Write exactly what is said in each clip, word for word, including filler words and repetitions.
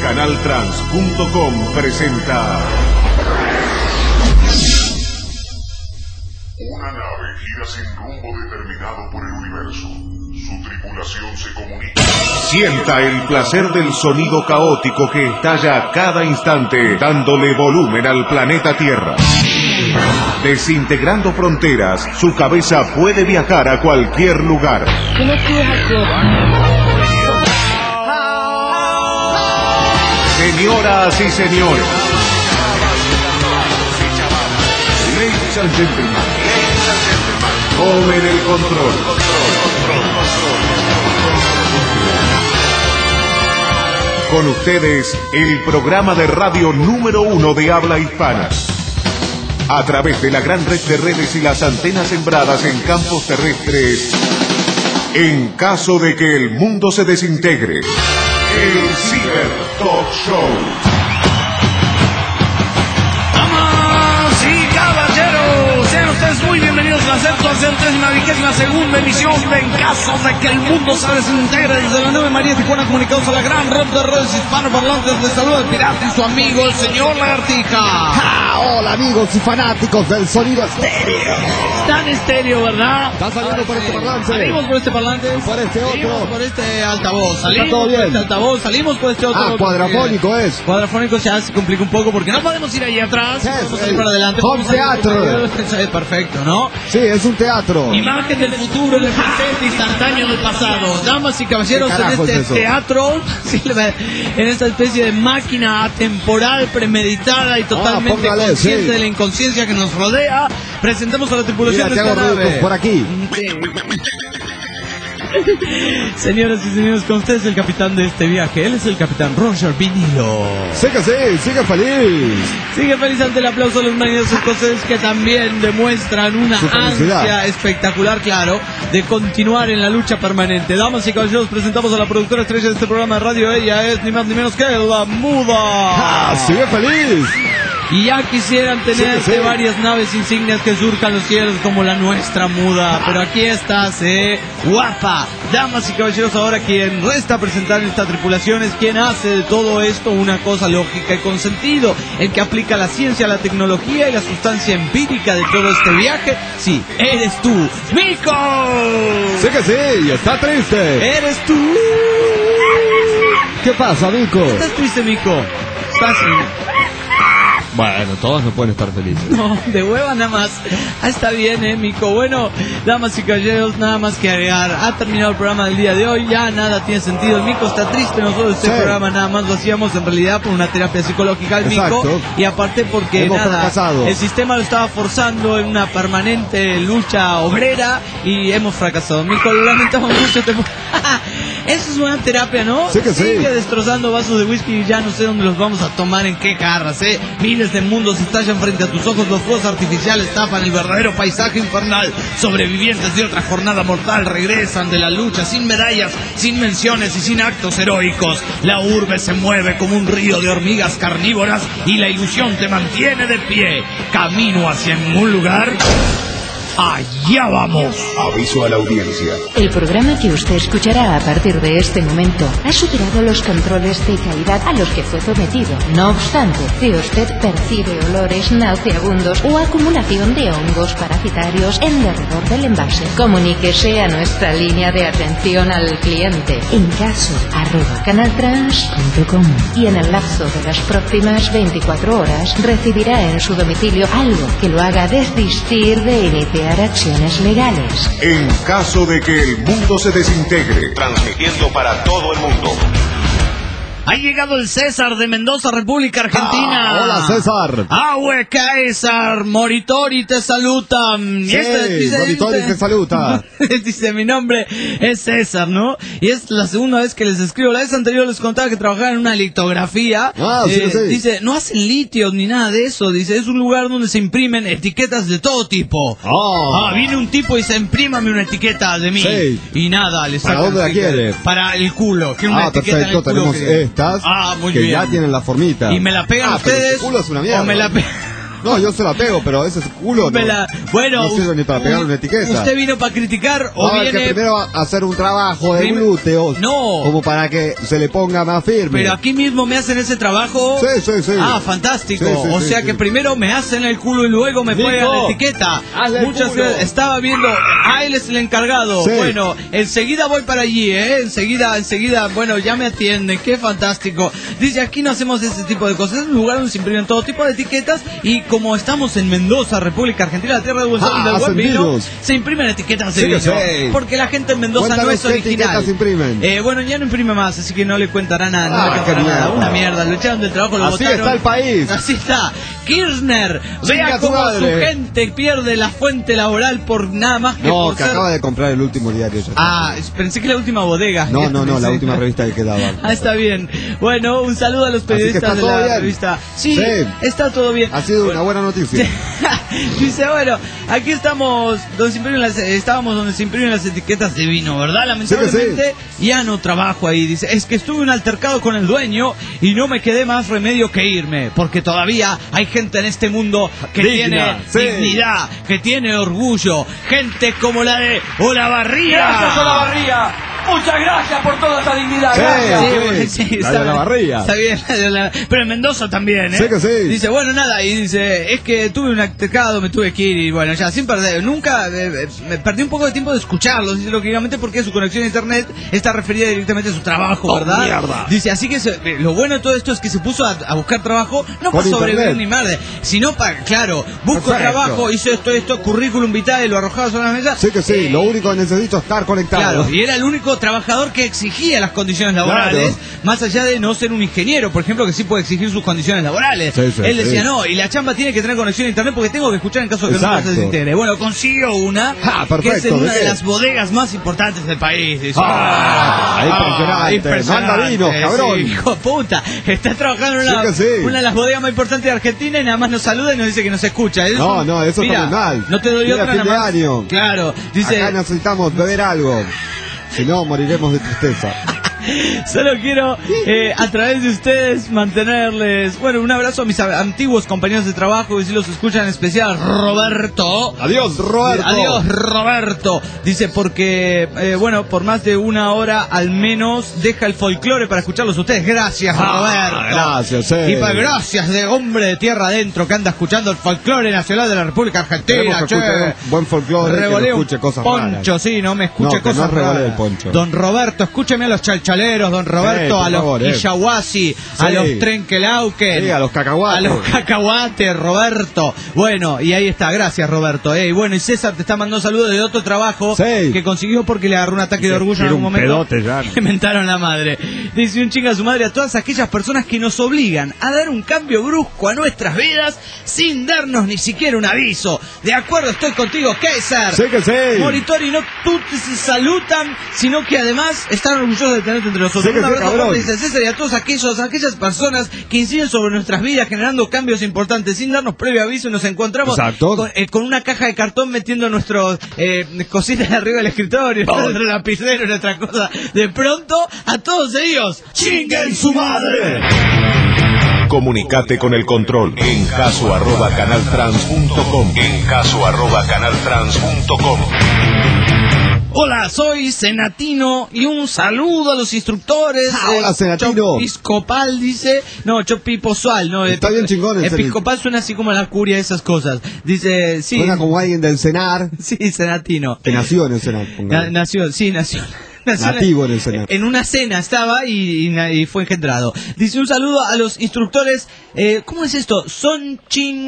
Canal Trans punto com presenta. Una nave gira sin rumbo determinado por el universo. Su tripulación se comunica. Sienta el placer del sonido caótico que estalla a cada instante, dándole volumen al planeta Tierra. Desintegrando fronteras, su cabeza puede viajar a cualquier lugar. Señoras y señores, ladies and gentlemen, tomen el control. Con ustedes, el programa de radio número uno de habla hispana. A través de la gran red de redes y las antenas sembradas en campos terrestres, en caso de que el mundo se desintegre, el Ciber Talk Show. Damas y caballeros, sean ustedes muy bienvenidos a la centésima vigésima segunda emisión de En caso de que el mundo se desintegre, desde la nueve María Tijuana, comunicados a la gran red de redes hispanoparlantes. Les saluda el pirata y su amigo, el señor Lagartija. ¡Ja! Hola amigos y fanáticos del sonido estéreo. Tan estéreo, ¿verdad? Está saliendo por este parlante. Salimos por este parlante. Por este otro. Salimos por este altavoz. Salimos todo bien. por este altavoz. Salimos por este otro. Ah, cuadrafónico es. Cuadrafónico ya se complica un poco porque no podemos ir ahí atrás. Sí, podemos sí. ir para adelante. Home theater. Es perfecto, ¿no? Sí, es un teatro. Imagen del futuro, del presente, instantáneo del pasado. Damas y caballeros, en este es teatro, sí, en esta especie de máquina atemporal, premeditada y totalmente Ah, póngale, consciente sí. de la inconsciencia que nos rodea, presentamos a la tripulación Mira, de te esta hago nave. ruidos por aquí. Señoras y señores, con ustedes el capitán de este viaje. Él es el capitán Roger Vinilo. Sigue, sí, sigue feliz. Sigue feliz ante el aplauso de los marineros escoceses, que también demuestran una Su felicidad. ansia espectacular, claro, de continuar en la lucha permanente. Damas y caballeros, presentamos a la productora estrella de este programa de radio. Ella es ni más ni menos que la Muda. Ah, sigue feliz. Y ya quisieran tener Sí, sí. varias naves insignias que surcan los cielos como la nuestra, Muda. Pero aquí estás, eh, guapa. Damas y caballeros, ahora quien resta presentar esta tripulación es quien hace de todo esto una cosa lógica y con sentido, el que aplica la ciencia, la tecnología y la sustancia empírica de todo este viaje. Sí, eres tú, Mico. Sigue, sí, está triste. Eres tú. ¿Qué pasa, Mico? ¿Estás triste, Mico? Estás... Bueno, todos no pueden estar felices. No, de hueva nada más. Ah, está bien, eh, Mico. Bueno, damas y caballeros, nada más que agregar. Ha terminado el programa del día de hoy, ya nada tiene sentido. El Mico está triste, nosotros este Sí. programa nada más lo hacíamos en realidad por una terapia psicológica al Mico. Exacto. Y aparte porque Hemos nada, fracasado. el sistema lo estaba forzando en una permanente lucha obrera y hemos fracasado. Mico, lo lamentamos mucho. Te... Eso es buena terapia, ¿no? Sí que sí. Sigue destrozando vasos de whisky y ya no sé dónde los vamos a tomar, en qué garras, ¿eh? Miles de mundos estallan frente a tus ojos, los fuegos artificiales tapan el verdadero paisaje infernal. Sobrevivientes de otra jornada mortal regresan de la lucha sin medallas, sin menciones y sin actos heroicos. La urbe se mueve como un río de hormigas carnívoras y la ilusión te mantiene de pie. Camino hacia un lugar... ¡Allá vamos! Aviso a la audiencia. El programa que usted escuchará a partir de este momento ha superado los controles de calidad a los que fue sometido. No obstante, si usted percibe olores nauseabundos o acumulación de hongos parasitarios en derredor del envase, comuníquese a nuestra línea de atención al cliente en caso arroba canaltrans punto com y en el lapso de las próximas veinticuatro horas recibirá en su domicilio algo que lo haga desistir de iniciar acciones legales. En caso de que el mundo se desintegre, transmitiendo para todo el mundo. Ha llegado el César de Mendoza, República Argentina. Ah, hola, César. Aue César, Moritori te saluta. Sí, Moritori te saluta. Dice, mi nombre es César, ¿no? Y es la segunda vez que les escribo. La vez anterior les contaba que trabajaba en una litografía. Ah, sí, eh, sí. Dice, no hacen litios ni nada de eso. Dice, es un lugar donde se imprimen etiquetas de todo tipo. Oh. Ah, viene un tipo y dice, imprímame una etiqueta de mí. Sí. Y nada, le ¿Para sacan dónde la etiqueta. quiere? Para el culo. Quiere una Ah, etiqueta en el perfecto, culo tenemos que- estas Ah, muy que bien. ya tienen la formita. ¿Y me la pegan Ah, pero ustedes? tu culo es una mierda. ¿O me la pegan? No, yo se la pego, pero ese culo no, la... Bueno, no sirve ni para pegar una etiqueta. ¿Usted vino para criticar o no, viene...? que primero va a hacer un trabajo de Prim... glúteos. No. Como para que se le ponga más firme. Pero aquí mismo me hacen ese trabajo. Sí, sí, sí. Ah, fantástico. Sí, sí, o sí, sea sí. que primero me hacen el culo y luego me Nico, pegan la etiqueta. Muchas gracias. Estaba viendo... Ah, él es el encargado. Sí. Bueno, enseguida voy para allí, ¿eh? Enseguida, enseguida, bueno, ya me atienden. Qué fantástico. Dice, aquí no hacemos ese tipo de cosas. Es un lugar donde se imprimen todo tipo de etiquetas. Y como estamos en Mendoza, República Argentina, la tierra del buen sol y Ah, del buen vino, sentidos. se imprimen etiquetas de Sí, vino. sí. Porque la gente en Mendoza Cuéntanos no es qué original. etiquetas imprimen. Eh, bueno, ya no imprime más, así que no le contará nada. No Ah, le contará qué nada. mierda. Una mierda. Lo echaron del trabajo, lo Así botaron. está el país. Así está. Kirchner, Chinga vea tu cómo su madre. gente pierde la fuente laboral por nada más que No, por que ser... acaba de comprar el último diario. Ya. Ah, pensé que la última bodega. No, no, no, la Pensé. última revista que quedaba. Ah, está bien. Bueno, un saludo a los que periodistas está de todo la bien. revista. Sí, Sí. está todo bien. Ha sido una buena noticia. Dice, bueno, aquí estamos donde se imprimen las, estábamos donde se imprimen las etiquetas de vino, ¿verdad? Lamentablemente ya no trabajo ahí. Dice, es que estuve un altercado con el dueño y no me quedé más remedio que irme, porque todavía hay gente en este mundo que Digna, tiene sí. dignidad, que tiene orgullo, gente como la de Olavarría. Gracias, Olavarría. Muchas gracias por toda esa dignidad. Sí. Gracias. Sí, bueno, sí, La de está, Olavarría. está bien, la de Ola- pero en Mendoza también, ¿eh? Sí que sí. Dice, bueno, nada, y dice, es que tuve un altercado, me tuve que ir, y bueno, ya, sin perder, nunca, eh, eh, me perdí un poco de tiempo de escucharlo, dice, lógicamente, porque su conexión a internet está referida directamente a su trabajo, ¿verdad? mierda. Dice, así que se- eh, lo bueno de todo esto es que se puso a, a buscar trabajo, no Por para sobrevivir internet. ni madre, sino para, claro, busco Perfecto. trabajo, hizo esto, esto, currículum vitae, lo arrojaba sobre la mesa. Sí que sí, Eh, lo único que necesito es estar conectado. Claro, y era el único trabajador que exigía las condiciones laborales, Claro. más allá de no ser un ingeniero, por ejemplo, que sí puede exigir sus condiciones laborales. Sí, sí, Él decía, sí. no, y la chamba tiene que tener conexión a internet porque tengo que escuchar en caso de que Exacto. no se desintegre. Bueno, consiguió una, Ah, que es perfecto, en ¿de una de qué? las bodegas más importantes del país. Dice, Ah, impresionante. impresionante. Manda vinos, cabrón. Sí, hijo de puta, está trabajando en una, Sí que sí. una de las bodegas más importantes de Argentina y nada más nos saluda y nos dice que nos escucha. Es No, un- no, eso mira, está muy mal. No te doy Mira, otra fin de nada más. año. Claro, dice... Acá necesitamos beber algo. Si no, moriremos de tristeza. Solo quiero, eh, a través de ustedes, mantenerles, bueno, un abrazo a mis a- antiguos compañeros de trabajo, y si los escuchan, en especial Roberto. Adiós, Roberto. Adiós, Roberto. Dice, porque, eh, bueno, por más de una hora al menos deja el folclore para escucharlos ustedes. Gracias, Ah, Roberto. gracias, sí. Y para gracias de hombre de tierra adentro que anda escuchando el folclore nacional de la República Argentina. Queremos que che. escuche un buen folclore, que no Revolea un escuche cosas poncho, raras. sí, no me escuche No, que cosas no revolea raras. el poncho. Don Roberto, escúcheme a los chalchaleros, don Roberto, Sí, por a los favor, eh. Iyahuasi, a Sí. los Trenkelauken, Sí, a los cacahuates. a los cacahuates, Roberto. Bueno, y ahí está, gracias, Roberto. Eh. Y bueno, y César te está mandando saludos de otro trabajo Sí. que consiguió porque le agarró un ataque de orgullo en quiere algún un momento. pedote ya. Le mentaron la madre. Dice un chinga a su madre a todas aquellas personas que nos obligan a dar un cambio brusco a nuestras vidas sin darnos ni siquiera un aviso. De acuerdo, estoy contigo, Kaiser. Sí que sí. Moritori, no tú te saludan, sino que además están orgullosos de tenerte entre nosotros. Sí que Un sí, abrazo cabrón. fuerte, dice César, y a todas aquellos, aquellas personas que inciden sobre nuestras vidas, generando cambios importantes sin darnos previo aviso, y nos encontramos Exacto. con, eh, con una caja de cartón metiendo nuestros eh, cositas arriba del escritorio, nuestro lapicero, nuestra cosa. De pronto, a todos ellos, ¡chinguen su madre! Comunicate con el control en caso arroba canaltrans punto com. En caso arroba canaltrans punto com. Hola, soy Senatino y un saludo a los instructores. Ah, hola, Senatino. Episcopal dice, no, Chopiposual, no. Está epi- bien chingón el Episcopal suena así como la curia, esas cosas. Dice, sí. Suena como alguien del Senar, Sí, Senatino. que nació en el Senar. Na- pongamos. nació, sí, nació. nació Nativo en el Senar. En una cena estaba y, y na- y fue engendrado. Dice un saludo a los instructores. Eh, ¿Cómo es esto? Son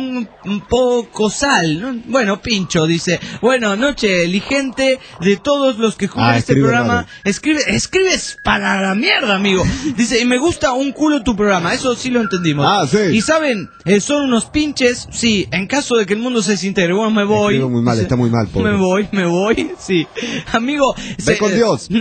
Pocosal, ¿no? Bueno, Pincho dice. Bueno, noche eligente de todos los que juegan Ah, este escribe programa. raro. Escribe, escribes para la mierda, amigo. Dice, y me gusta un culo tu programa. Eso sí lo entendimos. Ah, sí. Y saben, eh, son unos pinches. Sí, en caso de que el mundo se desintegre. Bueno, me voy. Escribe muy mal, Dice, está muy mal, pobre. Me voy, me voy. Sí. Amigo. Ve con Dios.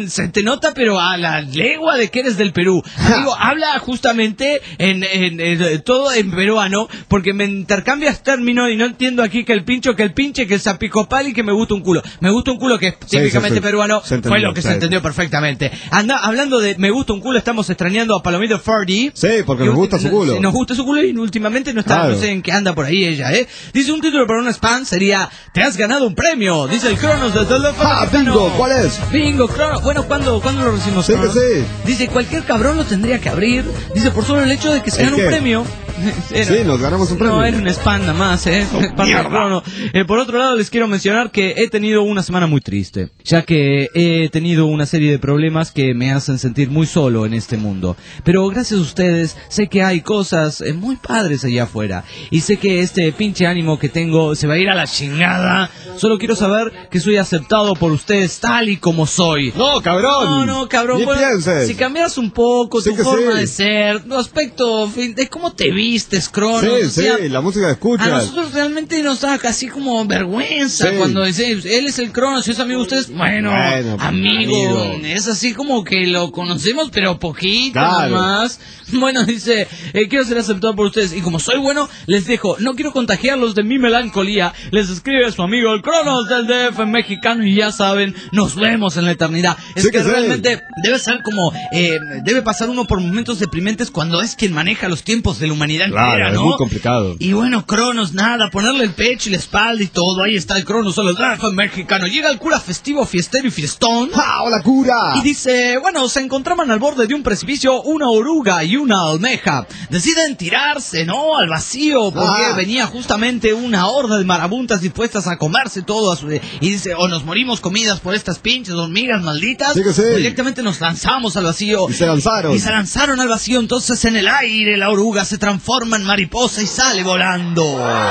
se te nota, pero a la legua de que eres del Perú. Amigo, habla justamente en, en, en todo en peruano, porque me intercambias términos y no entiendo aquí que el pincho, que el pinche, que el zapicopal y que me gusta un culo. Me gusta un culo, que es típicamente sí, sí, peruano, entendió, fue lo que sí. se entendió perfectamente. Anda, hablando de me gusta un culo, estamos extrañando a Palomito Ferdi. Sí, porque nos gusta su culo. Nos gusta su culo y últimamente no está, claro. no sé en qué anda por ahí ella, ¿eh? Dice un título para un spam sería, te has ganado un premio, dice el Cronos de teléfono. Ah, bingo, ¿cuál es? Bingo, Cronos. Bueno, ¿cuándo, ¿cuándo lo recibimos? Sí, que sí. Dice, cualquier cabrón lo tendría que abrir. Dice, por solo el hecho de que se gane un premio. Era, sí, nos ganamos un premio. No, era un spam nada más, ¿eh? Oh, eh por otro lado, les quiero mencionar que he tenido una semana muy triste, ya que he tenido una serie de problemas que me hacen sentir muy solo en este mundo. Pero gracias a ustedes, sé que hay cosas eh, muy padres allá afuera. Y sé que este pinche ánimo que tengo se va a ir a la chingada. Solo quiero saber que soy aceptado por ustedes tal y como soy. No, cabrón. No, no, cabrón. Bueno, si cambias un poco sí tu forma sí. de ser, tu aspecto, de cómo te vistes, Cronos. Sí, o sea, sí, la música que escuchas. A nosotros realmente nos da casi como vergüenza sí. cuando dice, él es el Cronos y es amigo de ustedes. Bueno, bueno amigo, amigo, es así como que lo conocemos, pero poquito claro. nomás. Bueno, dice, eh, quiero ser aceptado por ustedes. Y como soy bueno, les dejo, no quiero contagiarlos de mi melancolía. Les escribe su amigo el Cronos del D F mexicano y ya saben, nos vemos en la eternidad. Es sí que, que realmente sí. debe ser como, eh, debe pasar uno por momentos deprimentes cuando es quien maneja los tiempos de la humanidad claro, entera, ¿no? Es muy complicado. Y bueno, Cronos, nada, ponerle el pecho y la espalda y todo. Ahí está el Cronos, solo el D F mexicano. Llega el cura festivo, fiestero y fiestón. ¡Ah, hola cura! Y dice, bueno, se encontraban al borde de un precipicio una oruga y una almeja. Deciden tirarse, ¿no? Al vacío, porque ah. venía justamente una horda de marabuntas dispuestas a comerse todo a su... Y dice, o nos morimos comidas por estas pinches hormigas malditas, sí que sí. o directamente nos lanzamos al vacío. Y se lanzaron. Y se lanzaron al vacío, entonces en el aire la oruga se transforma en mariposa y sale volando.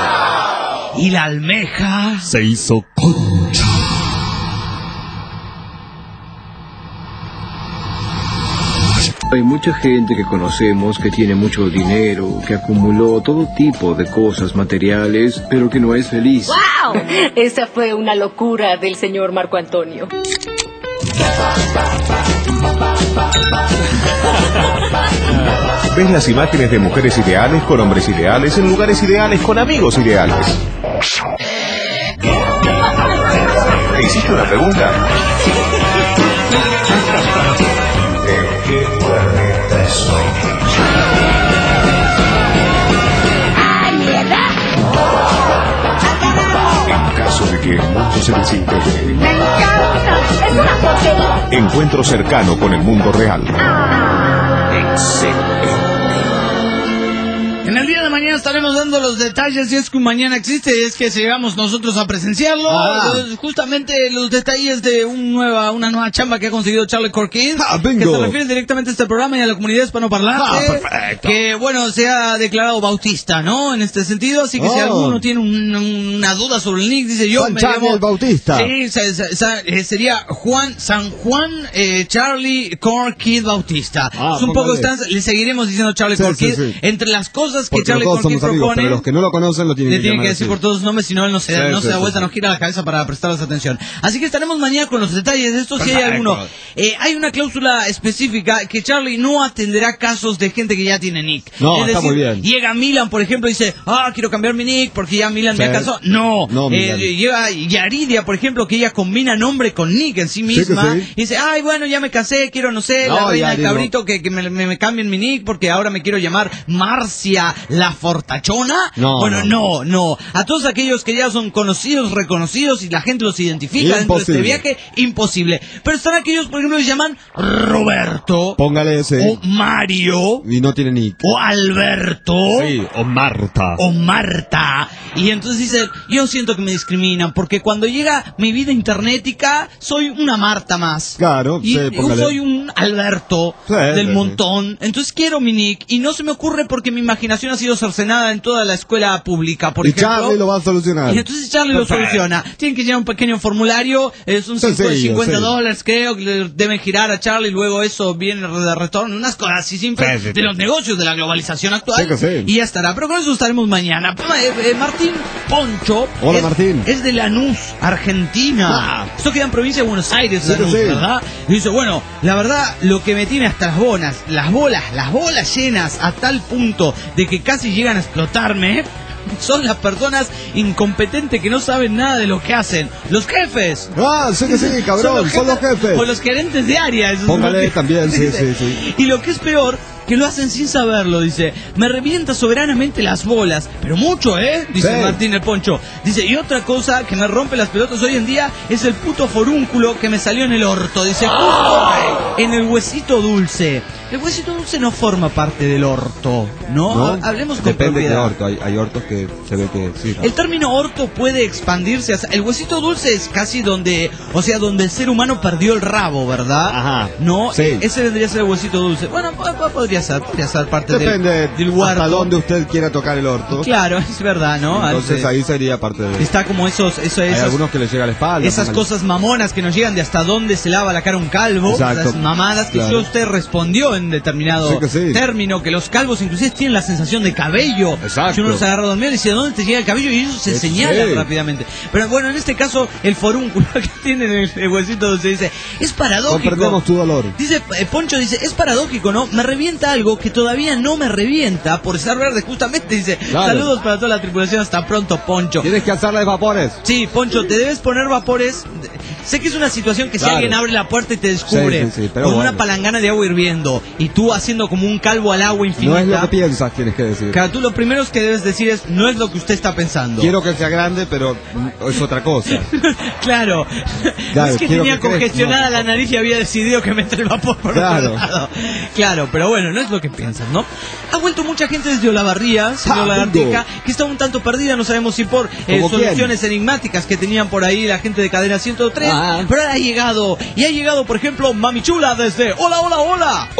Y la almeja... se hizo concha. Hay mucha gente que conocemos que tiene mucho dinero, que acumuló todo tipo de cosas materiales, pero que no es feliz. ¡Wow! Esa fue una locura del señor Marco Antonio. Ves las imágenes de mujeres ideales con hombres ideales en lugares ideales con amigos ideales. ¿Te hiciste una pregunta? En caso de que el mundo se desintegre, ¡me encanta! ¡Es una porquería! Encuentro cercano con el mundo real. Excelente. En el día de mañana estaremos dando los detalles, si es que un mañana existe, es que llegamos nosotros a presenciarlo. Ah. Justamente los detalles de un nueva, una nueva chamba que ha conseguido Charlie Corkin, ah, que se refiere directamente a este programa y a la comunidad hispanoparlante. Ah, perfecto. Que, bueno, se ha declarado bautista, ¿no? En este sentido, así que oh. si alguno tiene un, una duda sobre el nick, dice yo San me Charlie llamo... el Bautista. Sí, se, se, se, sería Juan, San Juan eh, Charlie Corkin Bautista. Ah, es un poco extenso, le seguiremos diciendo Charlie sí, Corkin. Sí, sí. Entre las cosas que porque Charlie todos Corkin somos amigos, propone, pero los que no lo conocen lo tienen le que tienen que decir así. por todos los nombres, si no él no se, sí, no sí, se da sí, vuelta, sí. nos gira la cabeza para prestarles atención. Así que estaremos mañana con los detalles de esto. Si hay alguno, eh, hay una cláusula específica que Charlie no atenderá casos de gente que ya tiene nick. No, es está decir, muy bien. Llega Milan, por ejemplo, y dice, ah, quiero cambiar mi nick porque ya Milan sí. me casó. No, no eh, llega Yaridia, por ejemplo, que ella combina nombre con nick en sí misma. Sí sí. Y dice, ay, bueno, ya me casé, quiero, no sé, no, la reina del no. cabrito, que, que me, me, me cambien mi nick porque ahora me quiero llamar Marcia la Fortachona. No, bueno, no, no, no. A todos aquellos que ya son conocidos, reconocidos y la gente los identifica dentro de este viaje, imposible. Pero están aquellos, por ejemplo, que se llaman Roberto. Póngale ese. O Mario. Y no tiene nick. O Alberto. Sí, o Marta. O Marta. Y entonces dice, yo siento que me discriminan porque cuando llega mi vida internetica, soy una Marta más. Claro, y sí, yo soy un Alberto sí, del sí, montón. Sí. Entonces quiero mi nick y no se me ocurre porque mi imaginación ha sido cercenada en toda la escuela pública, por y ejemplo. Charlie lo va a solucionar. Y entonces Charlie lo soluciona. Tienen que llenar un pequeño formulario, es un Sencillo, cincuenta sí. dólares creo, que le deben girar a Charlie, luego eso viene de retorno, unas cosas así simples Sí, sí, de sí. los negocios de la globalización actual. Sí que sí. Y ya estará, pero con eso estaremos mañana. Eh, eh, Martín Poncho. Hola, es, Martín. Es de Lanús, Argentina. Ah. Esto queda en provincia de Buenos Aires, Sí que Lanús, sí. ¿verdad? Y dice, bueno, la verdad, lo que me tiene hasta las bolas, las bolas, las bolas llenas a tal punto de que casi llegan a explotarme, son las personas incompetentes que no saben nada de lo que hacen. Los jefes. Ah, sí que sí, cabrón, son los jefes. O los gerentes de área. Eso es Póngale lo que- también, sí, dice. sí, sí. Y lo que es peor, que lo hacen sin saberlo, dice. Me revienta soberanamente las bolas, pero mucho, ¿eh? Dice Sí. Martín el Poncho. Dice, y otra cosa que me rompe las pelotas hoy en día es el puto forúnculo que me salió en el orto. Dice, justo en el huesito dulce. El huesito dulce no forma parte del orto, ¿no? ¿No? Ha- Hablemos con Depende de qué propiedad. orto. Hay, hay ortos que se ve que sí. ¿no? El término orto puede expandirse hacia... El huesito dulce es casi donde... O sea, donde el ser humano perdió el rabo, ¿verdad? Aja. No, Sí. ese vendría a ser el huesito dulce. Bueno, po- po- podría ser, podría ser parte del- Depende del huerto. hasta dónde usted quiera tocar el orto. Claro, es verdad, ¿no? Entonces Al- ahí sería parte de... Está como esos... Eso, Hay esas, algunos que les llega a la espalda. esas póngale. cosas mamonas que nos llegan de hasta dónde se lava la cara un calvo. Exacto. Esas mamadas que Claro. yo usted respondió en determinado Sí que sí. término, que los calvos inclusive tienen la sensación de cabello. Exacto. Si uno los agarra dormido y dice, ¿dónde te llega el cabello? Y ellos se Sí. señalan rápidamente. Pero bueno, en este caso, el forúnculo que tiene en el, el huesito se dice, es paradójico. Comprendemos tu dolor. Dice, eh, Poncho dice, es paradójico, ¿no? Me revienta algo que todavía no me revienta por estar verde, justamente, dice. Claro. Saludos para toda la tripulación, hasta pronto, Poncho. Tienes que hacerle vapores. Sí, Poncho, te debes poner vapores. Sé que es una situación que si Claro. alguien abre la puerta y te descubre Sí, sí, sí, pero con bueno. una palangana de agua hirviendo y tú haciendo como un calvo al agua infinita. No es lo que piensas, tienes que decir. Claro, tú lo primero que debes decir es, no es lo que usted está pensando. Quiero que sea grande, pero es otra cosa. Claro. Claro, No es que quiero tenía que crezca, congestionada no. la nariz y había decidido que mete el vapor por Claro. otro lado. Claro, pero bueno, no es lo que piensas, ¿no? Ha vuelto mucha gente desde Olavarría, señor Ah, Lagarteca, bingo. que está un tanto perdida, no sabemos si por eh, ¿Cómo quién? soluciones enigmáticas que tenían por ahí la gente de Cadena ciento tres, Ah. pero ahora ha llegado, y ha llegado, por ejemplo, Mami Chula desde Hola, hola, hola.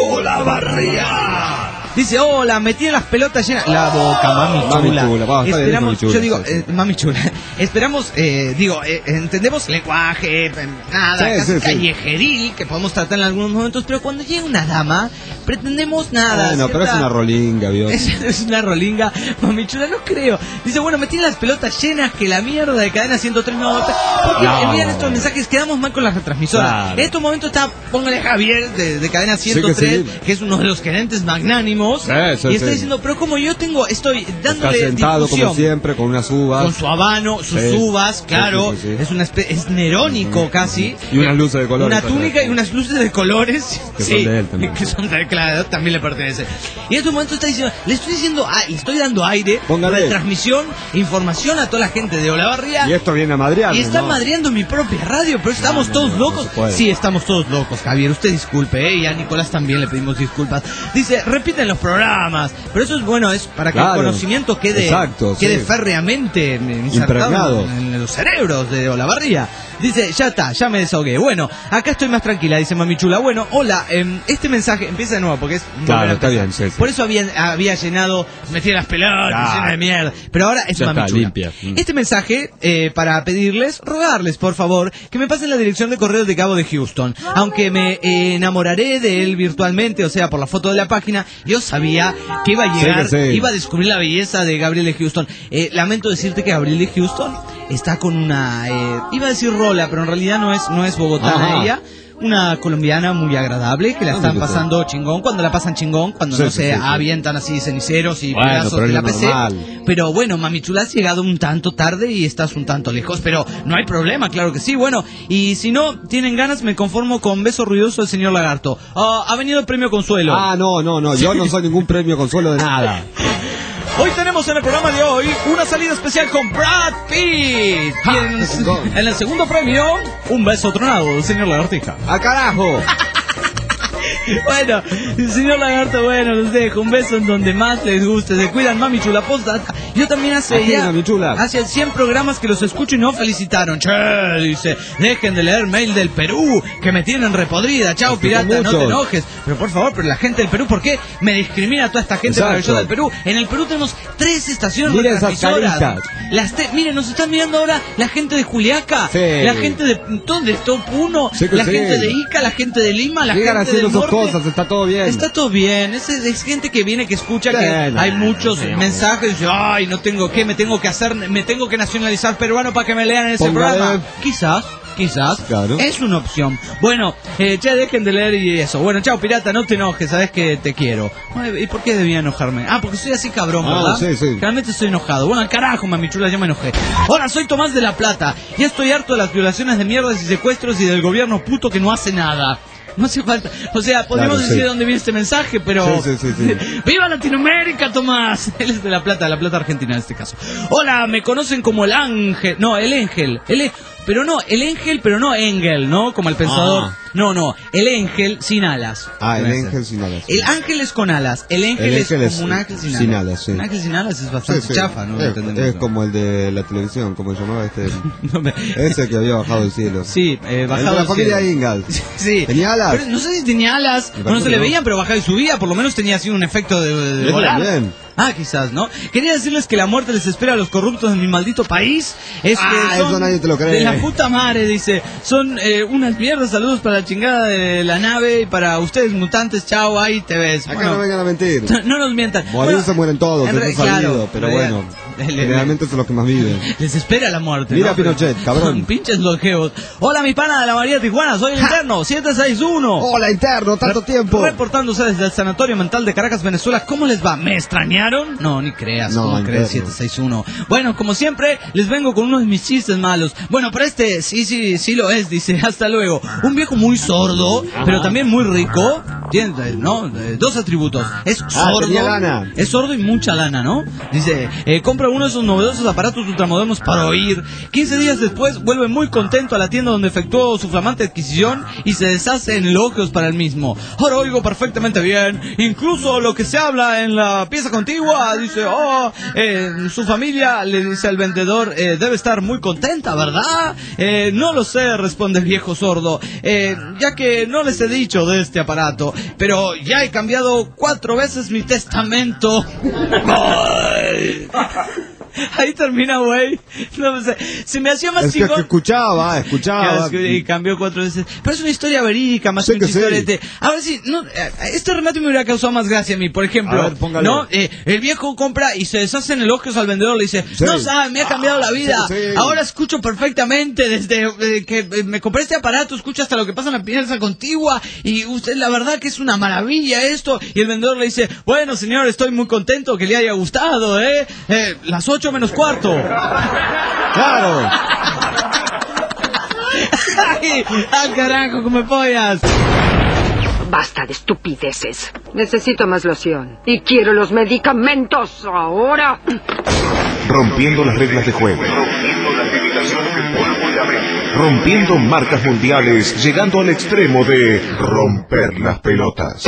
Olavarría. Dice, hola, me tiene las pelotas llenas. La boca, mami chula. Mami chula, va, está bien, Esperamos, mami chula, yo digo, sí, sí. eh, mami chula. Esperamos, eh, digo, eh, entendemos lenguaje, eh, nada, Sí, casi sí, sí. callejeril, que podemos tratar en algunos momentos, pero cuando llega una dama, pretendemos nada. Bueno, pero es cierta- una rolinga, ¿vio? es, es una rolinga, mami chula, no creo. Dice, bueno, me tiene las pelotas llenas que la mierda de Cadena ciento tres no. Porque No. envían estos mensajes, quedamos mal con las retransmisoras. Claro. En estos momentos está, póngale Javier de, de Cadena Sí que ciento tres, sí. que es uno de los gerentes magnánimos. Sí, sí, y está sí. diciendo, pero como yo tengo, estoy Está dándole sentado difusión como siempre, con unas uvas. con su habano, sus Sí. uvas, claro, Sí, sí, sí, sí. es una espe- es nerónico casi. Y unas luces de colores Una atrás. túnica y unas luces de colores Que sí, son de él también. que son de él, claro, también le pertenece. Y en este momento está diciendo, le estoy diciendo, ah, le estoy dando aire, Póngale. transmisión, información a toda la gente de Olavarría. Y esto viene a madrear. Y están ¿no? madreando mi propia radio, pero estamos no, todos no, locos. no se puede. Sí, estamos todos locos, Javier. Usted disculpe, ¿eh? Y a Nicolás también le pedimos disculpas. Dice, repiten los programas. Pero eso es bueno, es para que Claro. el conocimiento quede, Exacto, quede sí. férreamente insertado Impregnado. en, en los cerebros de Olavarría. Dice, ya está, ya me desahogué. Bueno, acá estoy más tranquila, dice Mami Chula. Bueno, hola, em, este mensaje empieza de nuevo porque es volver Claro, a está empezar. bien, sí, sí. Por eso había, había llenado, metí las pelotas, Claro. llena de mierda. Pero ahora es Ya Mami está, Chula. limpia. Mm. Este mensaje, eh, para pedirles, rogarles, por favor, que me pasen la dirección de correo de Cabo de Houston. Aunque me eh, enamoraré de él virtualmente, o sea, por la foto de la página, yo sabía que iba a Sí, llegar, que sí. iba a descubrir la belleza de Gabriel de Houston. Eh, lamento decirte que Gabriel de Houston está con una, eh, iba a decir rola, pero en realidad no es, no es bogotana Ajá. ella. Una colombiana muy agradable, que la Ah, están mire usted. pasando chingón, cuando la pasan chingón, cuando Sí, no sí, se sí, sí. avientan así ceniceros y Bueno, pedazos pero de es la lo P C. normal. Pero bueno, Mami Chula, has llegado un tanto tarde y estás un tanto lejos, pero no hay problema, claro que sí. Bueno, y si no tienen ganas, me conformo con beso ruidoso del señor Lagarto. Ah, ha venido el premio Consuelo. Ah, no, no, no. Yo no soy ningún premio consuelo de nada. Hoy tenemos en el programa de hoy una salida especial con Brad Pitt. Y en, chingón. en el segundo premio, un beso tronado del señor Lagartija. ¡A carajo! Bueno, señor Lagarto, bueno, los dejo. Un beso en donde más les guste. Se cuidan, Mami Chula, postdata. Yo también hace Aquí, ya, mi chula. hace cien programas que los escucho y no felicitaron. Che, dice, dejen de leer mail del Perú, que me tienen repodrida. Chao, Es que pirata, son no te muchos. enojes. Pero por favor, pero la gente del Perú, ¿por qué me discrimina toda esta gente Exacto. maravillosa del Perú? En el Perú tenemos tres estaciones Miren esas retransmisoras. caritas. Las te- miren, nos están mirando ahora la gente de Juliaca, Sí. la gente de, todo, de Top uno, Sí que la sí. gente de Ica, la gente de Lima, la Sigan gente haciendo del sus norte. cosas, está todo bien. Está todo bien, es, es gente que viene, que escucha, que Bien, hay no, muchos sí, mensajes, dice, ay, no tengo que, me tengo que hacer, me tengo que nacionalizar peruano para que me lean en ese Póngale. programa. Quizás, quizás, Claro. es una opción. Bueno, eh, che, dejen de leer y eso. Bueno, chao, pirata, no te enojes, sabes que te quiero. Ay, ¿y por qué debía enojarme? Ah, porque soy así cabrón, Ah, ¿verdad? sí, sí. Realmente estoy enojado. Bueno, al carajo, mami chula, ya me enojé. Hola, soy Tomás de la Plata. Ya estoy harto de las violaciones de mierdas y secuestros y del gobierno puto que no hace nada. No hace falta. O sea, podemos Claro, decir sí. de dónde viene este mensaje, pero. Sí, sí, sí, sí. ¡Viva Latinoamérica, Tomás! Él es de La Plata, La Plata Argentina en este caso. Hola, me conocen como el Ángel. No, el Ángel. El e- Pero no, el Ángel, pero no Engel, ¿no? Como el pensador. Ah. No, no, el Ángel sin alas. Ah, el Debe ser. ángel sin alas. El ángel es con alas. El ángel, El es ángel como es, un ángel sin, sin alas. alas, sí. Un ángel sin alas es bastante Sí, sí. chafa, ¿no? Es, Entendemos. es como el de la televisión, como se llamaba este. No me- Ese que había bajado del cielo. Sí, eh, El bajado de la del familia cielo. Ingalls. Sí. ¿Tenía alas? Pero no sé si tenía alas, Me o no parece se le que no. veían, pero bajaba y subía, por lo menos tenía así un efecto de, de Ese volar. también. Ah, quizás, ¿no? Quería decirles que la muerte les espera a los corruptos de mi maldito país. Es que Ah, son eso nadie te lo cree. de la puta madre, dice. Son eh, unas mierdas. Saludos para la chingada de la nave y para ustedes, mutantes. Chao, ahí te ves. Acá Bueno, no vengan a mentir. no nos mientan. Morir Bueno, se mueren todos, en eso re- es sabido, claro, pero le- bueno, le- le- generalmente son los que más viven. Les espera la muerte. Mira ¿no? Pero- Pinochet, cabrón. Pinches longeos. Hola, mi pana de la María Tijuana. Soy el interno, siete seis uno. Hola, interno, tanto tiempo. Reportándose desde el Sanatorio Mental de Caracas, Venezuela. ¿Cómo les va? ¿Me extrañaron? No, ni creas. No, ¿Cómo interno. crees? siete seis uno. Bueno, como siempre, les vengo con uno de mis chistes malos. Bueno, pero este sí, sí, sí lo es, dice. Hasta luego. Un viejo muy sordo, pero también muy rico. Tiene, ¿no? Eh, Dos atributos. Es sordo. tenía lana. Es sordo y mucha lana, ¿no? Dice, eh, compra uno de esos novedosos aparatos ultramodernos para oír. quince días después vuelve muy contento a la tienda donde efectuó su flamante adquisición y se deshace en elogios para el mismo. Ahora oigo perfectamente bien, incluso lo que se habla en la pieza contigua. Dice, oh, eh, su familia, le dice al vendedor, eh, debe estar muy contenta, ¿verdad? Eh, no lo sé, responde el viejo sordo, eh, ya que no les he dicho de este aparato, pero ya he cambiado cuatro veces mi testamento. Ahí termina, güey. No sé. Se me hacía más Es que, chingón. que escuchaba, escuchaba. Y cambió cuatro veces. Pero es una historia verídica, más Sí que un que sí. chistorete. Ahora sí, no, eh, este remate me hubiera causado más gracia a mí. Por ejemplo, A ver, póngale. ¿no? Eh, el viejo compra y se deshace en elogios al vendedor. Le dice, Sí. no sabe, me ha cambiado la vida. sí, sí. Ahora escucho perfectamente desde eh, que eh, me compré este aparato. Escucho hasta lo que pasa en la pieza contigua. Y usted, la verdad que es una maravilla esto. Y el vendedor le dice, bueno, señor, estoy muy contento que le haya gustado, ¿eh? eh las ocho menos cuarto. Claro. ¡Ay! ¡Al carajo, come pollas! Basta de estupideces. Necesito más loción. Y quiero los medicamentos ahora. Rompiendo las reglas de juego. Rompiendo marcas mundiales, llegando al extremo de romper las pelotas.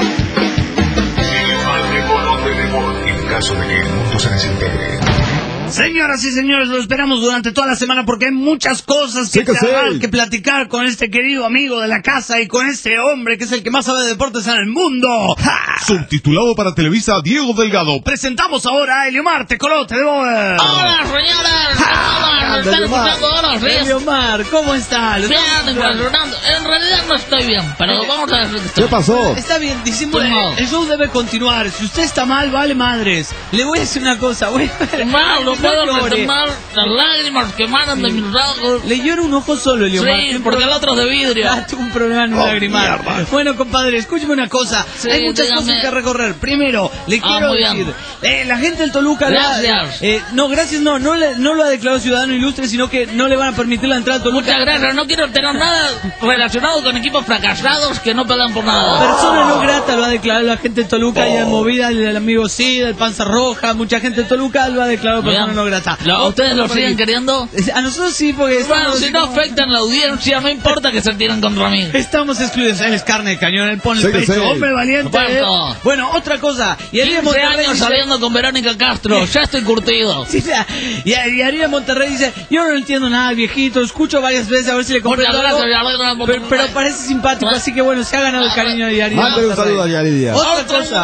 En caso de que el mundo se desintegre. Señoras y señores, lo esperamos durante toda la semana porque hay muchas cosas que, Sí que charlar, sí. que platicar con este querido amigo de la casa y con este hombre que es el que más sabe de deportes en el mundo. ¡Ja! Subtitulado para Televisa, Diego Delgado. Presentamos ahora a Eliomar Tecolote de Boer. Hola, señores. Hola, ¿me están escuchando ahora? Sí. Eliomar, ¿cómo está? ¿Lo Bien, estamos escuchando? Fernando. En realidad no estoy bien, pero vamos a ver que ¿Qué estoy. pasó? Está bien, disimula. Pues no. El show debe continuar. Si usted está mal, vale madres. Le voy a decir una cosa, güey. Mal, no puedo llore. retomar las lágrimas que emanan de mis ojos. Le llora un ojo solo, Eliomar. Sí, porque el otro es de vidrio. Ah, tuvo un problema en un lagrimal. Bueno, compadre, escúcheme una cosa. Sí, Hay muchas dígame. cosas que recorrer. Primero, le Ah, quiero muy bien. decir, eh, la gente del Toluca... Gracias. La, eh, no, gracias no, no, le- no lo ha declarado ciudadano ilustre, sino que no le van a permitir la entrada al Toluca. Muchas gracias, no quiero tener nada relacionado con equipos fracasados que no pelean por nada. Persona no grata lo ha declarado la gente de Toluca y en movida el, el amigo Sid, el Panza Roja, mucha gente de Toluca lo ha declarado persona persona no grata. ¿A ustedes lo siguen queriendo? A nosotros sí, porque bueno, si no afectan la audiencia, no importa que se tiren contra mí. Estamos excluidos. Él es carne de cañón, él pone el pecho. Hombre valiente. ¿eh? Bueno, otra cosa. Y quince años saliendo con Verónica Castro. Ya estoy curtido. Sí, y, y Ariel Monterrey dice, yo no entiendo nada, viejito. Escucho varias veces a ver si le comprendo algo. Pero, pero parece simpático, así que bueno, se ha ganado el cariño de Ariel. Mándale un saludo a Ariel. Otra cosa.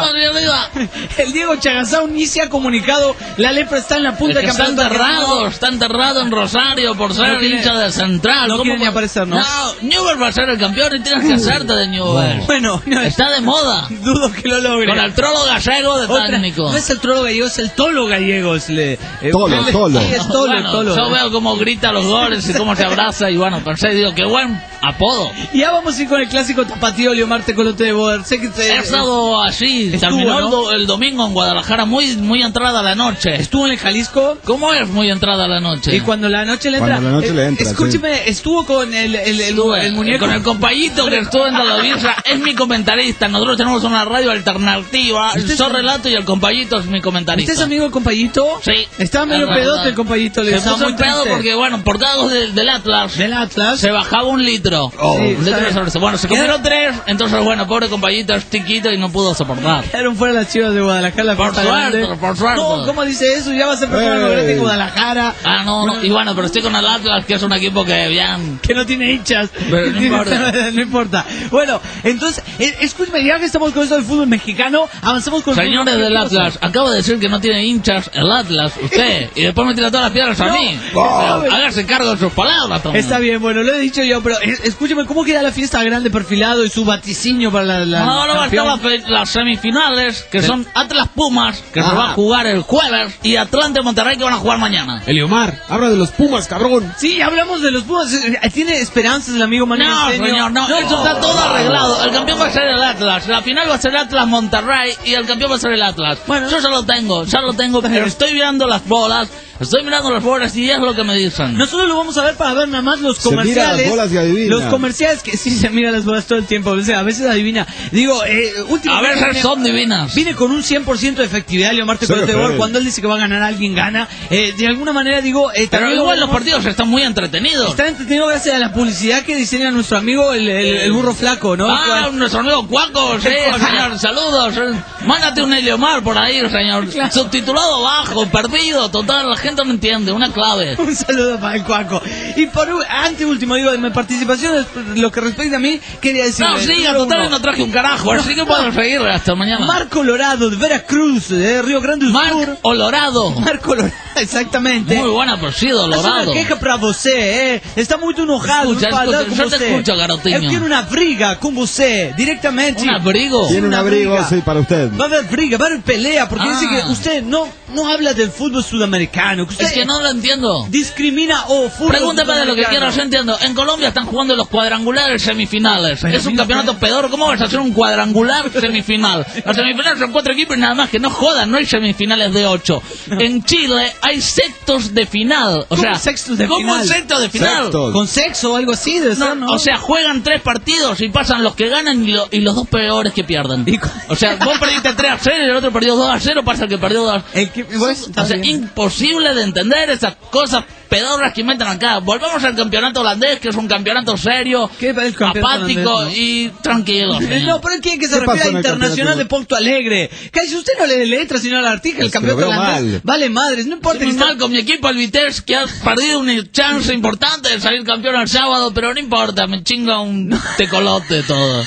El Diego Chagazao ni se ha comunicado. La lepra está en la punta de campeonato. Está enterrado, está enterrado en Rosario por ser no hincha de Central. No quiere ni aparecer, ¿no? No, Newell va a ser el campeón y tienes que hacerte de Newell. Bueno, no, está de moda. Dudo que lo logre. Con el trolo gallego de Otra, técnico. No es el trolo gallego, es el tolo gallego. Es le, eh, tolo, le, tolo. Sí, es tolo, bueno, tolo. Yo veo cómo grita los goles y cómo se abraza y bueno, pensé, digo, qué buen apodo. Y ya vamos a ir con el clásico tapatío, Leomar Tecolote de Boder. Sé que te, He estado así, estuvo, terminó ¿no? el domingo en Guadalajara, muy muy entrada la noche. ¿Estuvo en el Jalisco? ¿Cómo es muy entrada la noche? Y cuando la noche le entra. Cuando la noche eh, le entra. Escúcheme, sí. estuvo con el, el, el, el, el muñeco. Con el compayito que estuvo en la birra, es mi comentarista. Nosotros tenemos una radio alternativa. Yo relato y el compayito es mi comentarista. ¿Usted es amigo del compayito? Sí. Estaba medio pedote el compayito. Le se puso pedo porque, bueno, por cada dos del, del Atlas. Del Atlas. Se bajaba un litro. Oh, sí, un litro sobre eso. Bueno, se comieron tres. Entonces, bueno, pobre compayito es chiquito y no pudo soportar. Quedaron fuera las Chivas de Guadalajara. Por suerte, grande. por suerte. No, ¿cómo dice eso? Ya va a ser persona no grata en Guadalajara. Ah, no, no. Y bueno, pero estoy con el Atlas, que es un equipo que bien. Que no tiene hinchas. Pero no importa. No importa. Bueno, entonces, escúchame, ya que estamos con esto del fútbol mexicano, avanzamos con el Señores del Atlas, acabo de decir que no tiene hinchas el Atlas, usted, y después me tira todas las piedras a no, mí. No, Hágase cargo de sus palabras, Tom. Está bien, bueno, lo he dicho yo, pero escúchame, ¿cómo queda la fiesta grande perfilado y su vaticinio para la... la no, no va a estar las, las semifinales, que ¿sí? Son Atlas Pumas, que ah. se va a jugar el jueves, y Atlante Monterrey, que van a jugar mañana. Eliomar, habla de los Pumas, cabrón. Sí, hablamos de los Pumas. ¿Tiene esperanzas el amigo Manuel? No, señor, no, no, eso está todo arreglado. El campeón va a ser el Atlas, la final va a ser Atlas Monterrey, y el campeón va a ser el Atlas. Bueno, yo ya lo tengo, ya lo tengo, pero estoy mirando las bolas. Estoy mirando las bolas y es lo que me dicen. Nosotros lo vamos a ver para ver nada más los comerciales. Se mira las bolas y adivina. Los comerciales que sí se mira las bolas todo el tiempo. O sea, a veces adivina. Digo, eh, últimamente. A veces viene, son divinas. Viene con un cien por ciento de efectividad, Leomar Tecolote de Boder. Cuando él dice que va a ganar, alguien gana. Eh, de alguna manera, digo. Eh, Pero igual los partidos están muy entretenidos. Están entretenidos gracias a la publicidad que diseña nuestro amigo, el, el, el burro flaco, ¿no? Ah, ¿cuál? Nuestro amigo Cuaco. Sí, señor, saludos. Mándate un Eliomar por ahí, señor. Claro. Subtitulado bajo, perdido, total, la gente no entiende. Una clave. Un saludo para el Cuaco. Y por anteúltimo, digo, de mi participación, lo que respecta a mí, quería decir. No, sí, a total no traje un carajo, así que puedo seguir hasta mañana. Marco Colorado, de Veracruz, de Río Grande do Sul. Marco Colorado. Marco Colorado, exactamente. Muy buena por sí, Colorado. Es una queja para você, eh. Está muy enojado. Escucha, escucha, yo te você. escucho, garotinho. Él tiene una briga con você, directamente. ¿Un abrigo? Tiene un abrigo, sí, para usted. Va a haber briga, va a haber pelea, porque ah. dice que usted no, no habla del fútbol sudamericano. Que usted es que no lo entiendo. Discrimina o fútbol. Pregúntame de lo que quiero, yo entiendo. En Colombia están jugando los cuadrangulares semifinales. Pero es un campeonato que... pedor. ¿Cómo vas a hacer un cuadrangular semifinal? Las semifinales son cuatro equipos y nada más, que no jodan, no hay semifinales de ocho. No. En Chile hay sextos de final. O sea, sextos de ¿cómo final? un sexto de final? Sextos. Con sexo o algo así, de no, ser, ¿no? O sea, juegan tres partidos y pasan los que ganan y, lo, y los dos peores que pierden. O sea, vos perdiste tres a cero y el otro perdió dos a cero, pasa el que perdió dos a cero. Que, pues, o sea, bien. Imposible de entender esas cosas pedorras que inventan acá. Volvamos al campeonato holandés, que es un campeonato serio, apático holandés, ¿no? Y tranquilo. Señor. No, pero ¿quién que se refiere a Internacional de Porto Alegre? Que si usted no le letra, sino al artículo, el campeonato holandés, mal. Vale madres, no importa. Estoy mal con mi equipo, el Vitesse, que ha perdido una chance importante de salir campeón el sábado, pero no importa, me chinga un tecolote todo.